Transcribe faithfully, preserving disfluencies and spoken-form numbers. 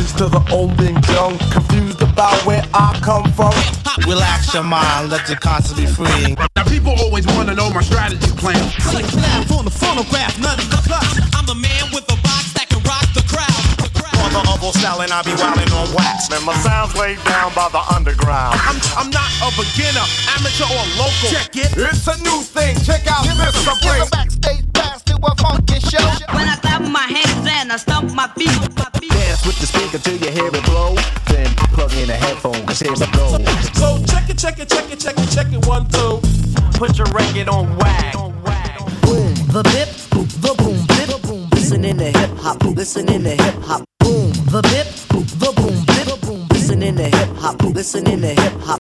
message to the old and young, confused about where I come from. Relax your mind, let your conscience be free. Now people always want to know my strategy plan. Click clap on the phonograph, nothing but clutch. I'm the man with the box that can rock the crowd. The crowd. On the humble style and I be wildin' on wax. And my sound's laid down by the underground. I'm, I'm not a beginner, amateur or local. Check it. It's a new thing. Check out this Give a backstage pass to a funky show. When I clap my hands and I stomp my feet, my feet. Dance with the speaker till you hear it blow. Then plug in a headphone, cause here's a go. So check it, check it, check it, check it, check it, one, two. Put your record on wag. Boom, the bip, boop, the boom, bip, boom. Listening to hip hop, listening to hip hop. Boom, the bip, boop, the boom, bip, boom. Listening to hip hop, listening to hip hop.